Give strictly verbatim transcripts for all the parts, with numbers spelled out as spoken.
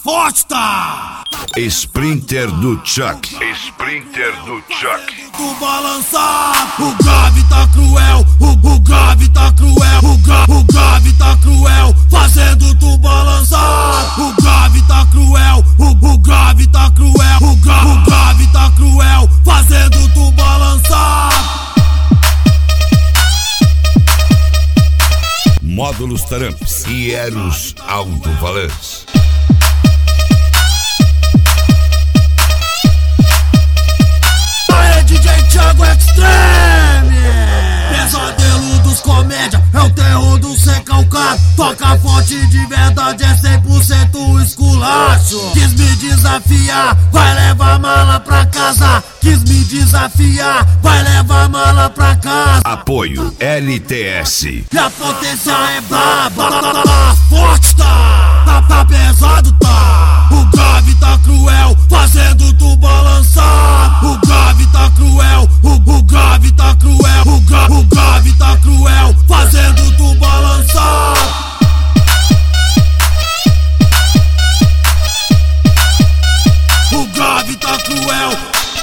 forte tá! Sprinter do Chuck. Sprinter do Chuck. Tu balançar, o grave tá cruel, o, o grave tá cruel, o, gra, o grave tá cruel, fazendo tu balançar. O grave tá cruel, o, o grave tá cruel, o, gra, o grave tá cruel, fazendo tu balançar. Módulos Taramps e Eros Alto-Valance. Aê, D J Thiago Extreme! Pesadelo dos comédia, é o terror do recalcado. Toca forte de verdade, é cem por cento esculacho. Quis me desafiar, vai levar mala pra casa. Quis me desafiar, vai levar mala pra casa. Apoio L T S. E a potência é braba, forte tá, tá, tá pesado tá. O grave tá cruel, fazendo tu balançar. O grave tá cruel, o, o grave tá cruel, o, gra, o grave tá cruel, fazendo tu balançar. O grave tá cruel.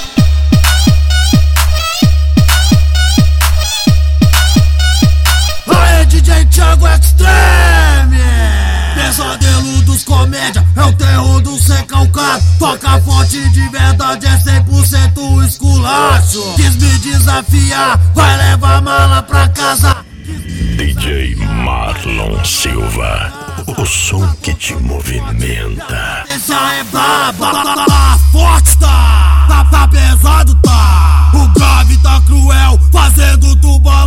Aê, D J Thiago Extreme! Pesadelo dos comédia, é o terror dos recalcados. Toca forte de verdade, é cem por cento esculacho. Quis me desafiar, vai levar mala pra casa. D J Marlon Silva, o som que te movimenta. Essa é braba, forte tá, tá, tá pesado tá. O grave tá cruel, fazendo tu